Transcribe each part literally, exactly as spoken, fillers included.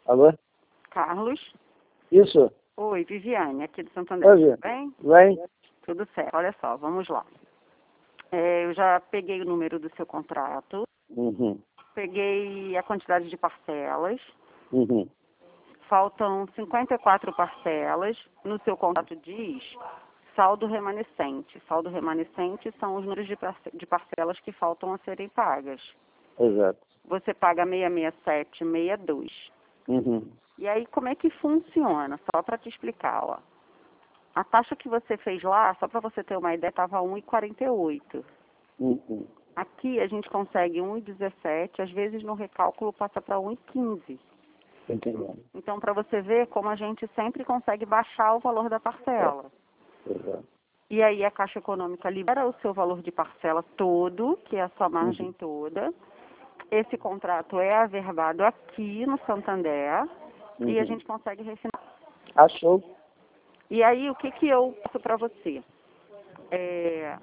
Alô? Carlos. Isso. Oi, Viviane, aqui do Santander. Oi, Tudo bem? Vem. Tudo certo. Olha só, vamos lá. É, eu já peguei o número do seu contrato, Uhum. peguei a quantidade de parcelas. Uhum. Faltam cinquenta e quatro parcelas. No seu contrato diz saldo remanescente. Saldo remanescente são os números de parce- de parcelas que faltam a serem pagas. Exato. Você paga seiscentos e sessenta e sete vírgula sessenta e dois. Uhum. E aí, como é que funciona? Só para te explicar, ó. A taxa que você fez lá, só para você ter uma ideia, estava um vírgula quarenta e oito. Uhum. Aqui a gente consegue um vírgula dezessete, às vezes no recálculo passa para um vírgula quinze. Tô entendendo. Então, para você ver como a gente sempre consegue baixar o valor da parcela. Exato. E aí a Caixa Econômica libera o seu valor de parcela todo, que é a sua margem Uhum. toda. Esse contrato é averbado aqui no Santander e a Uhum. gente consegue refinar. Achou? E aí, o que, que eu passo para você? É,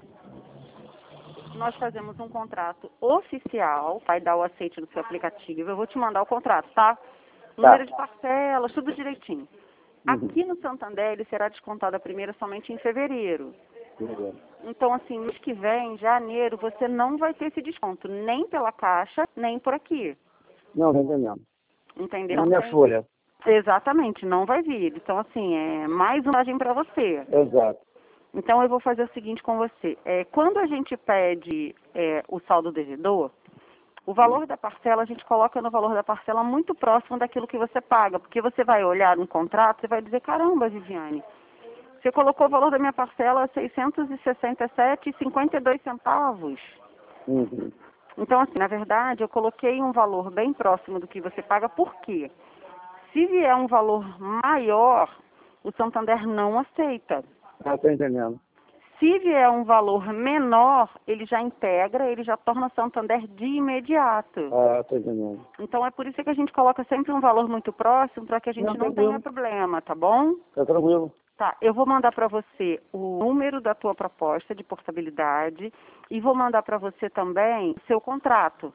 nós fazemos um contrato oficial, vai dar o aceite no seu aplicativo. Eu vou te mandar o contrato, tá? Número Tá. de parcelas, tudo direitinho. Uhum. Aqui no Santander, ele será descontado a primeira somente em fevereiro. Uhum. Então, assim, mês que vem, janeiro, você não vai ter esse desconto, nem pela Caixa, nem por aqui. Não, tô entendendo. Entendeu? Na minha Tem- folha. Exatamente, não vai vir. Então, assim, é mais uma margem para você. Exato. Então, eu vou fazer o seguinte com você. É, quando a gente pede é, o saldo devedor, o valor da parcela, a gente coloca no valor da parcela muito próximo daquilo que você paga. Porque você vai olhar no contrato, você vai dizer, caramba, Viviane, você colocou o valor da minha parcela seiscentos e sessenta e sete reais e cinquenta e dois centavos. Uhum. Então, assim, na verdade, eu coloquei um valor bem próximo do que você paga. Por quê? Se vier um valor maior, o Santander não aceita. Ah, tô entendendo. Se vier um valor menor, ele já integra, ele já torna o Santander de imediato. Ah, tô entendendo. Então, é por isso que a gente coloca sempre um valor muito próximo, para que a gente Não, não tranquilo. tenha problema, tá bom? Tá tranquilo. Tá, eu vou mandar para você o número da tua proposta de portabilidade e vou mandar para você também o seu contrato.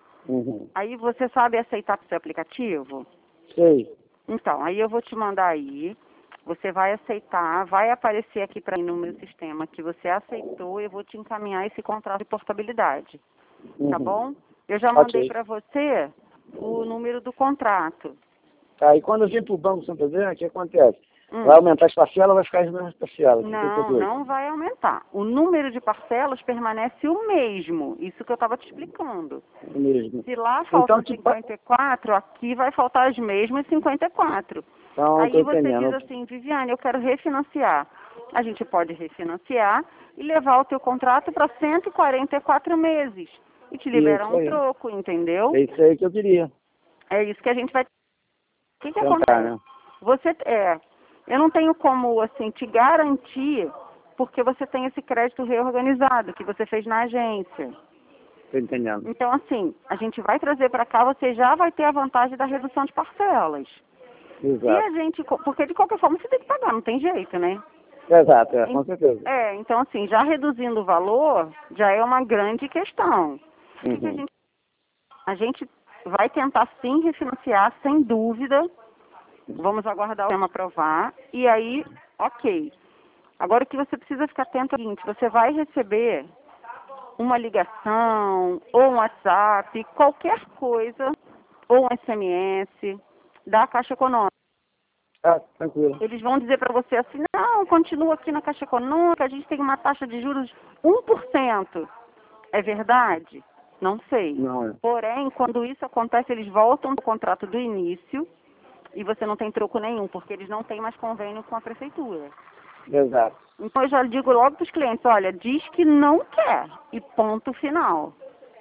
Uhum. Aí você sabe aceitar o seu aplicativo? Sei. Então, aí eu vou te mandar aí, você vai aceitar, vai aparecer aqui para mim no meu sistema que você aceitou e eu vou te encaminhar esse contrato de portabilidade, tá Uhum. bom? Eu já mandei Ok. para você o número do contrato. Tá, e quando eu vim pro Banco Santander, o que acontece? Hum. Vai aumentar as parcelas ou vai ficar as mesmas parcelas? Não, cinquenta e dois. não vai aumentar. O número de parcelas permanece o mesmo, isso que eu estava te explicando. Mesmo. Se lá Então, faltam tipo, cinquenta e quatro, aqui vai faltar as mesmas cinquenta e quatro. então, Aí tô você diz entendendo. assim, Viviane, eu quero refinanciar. A gente pode refinanciar e levar o teu contrato para cento e quarenta e quatro meses. E te liberar Isso um aí. troco, entendeu? É isso aí que eu queria. É isso que a gente vai... O que que Tentar, acontece? né? Você, é, eu não tenho como, assim, te garantir, porque você tem esse crédito reorganizado que você fez na agência. Tô entendendo. Então, assim, a gente vai trazer para cá, você já vai ter a vantagem da redução de parcelas. Se Exato. a gente, porque de qualquer forma você tem que pagar, não tem jeito, né? Exato, é, com certeza. É, então assim, já reduzindo o valor, já é uma grande questão. O que que a Uhum. gente, a gente vai tentar sim refinanciar, sem dúvida. Vamos aguardar o tema aprovar. E aí, ok. Agora o que você precisa ficar atento é o seguinte, você vai receber uma ligação, ou um WhatsApp, qualquer coisa, ou um S M S da Caixa Econômica. Ah, tranquilo. Eles vão dizer para você assim, não, continua aqui na Caixa Econômica, a gente tem uma taxa de juros de um por cento. É verdade? Não sei. Não, é. Porém, quando isso acontece, eles voltam do contrato do início e você não tem troco nenhum, porque eles não têm mais convênio com a prefeitura. Exato. Então eu já digo logo para os clientes, olha, diz que não quer e ponto final.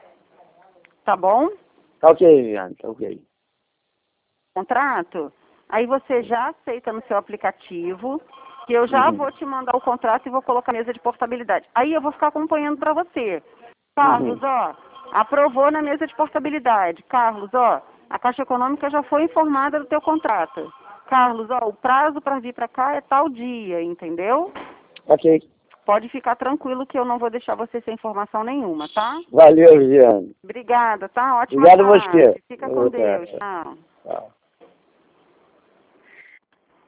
Tá bom? Tá ok, Viviane, tá ok. Contrato, aí você já aceita no seu aplicativo, que eu já Uhum. vou te mandar o contrato e vou colocar a mesa de portabilidade. Aí eu vou ficar acompanhando para você. Carlos, Uhum. ó, aprovou na mesa de portabilidade. Carlos, ó, a Caixa Econômica já foi informada do teu contrato. Carlos, ó, o prazo para vir para cá é tal dia, entendeu? Ok. Pode ficar tranquilo que eu não vou deixar você sem informação nenhuma, tá? Valeu, Viviane. Obrigada, tá? Ótima Obrigado a tarde. você. Fica com Boa Deus. tarde. Tchau. Tchau.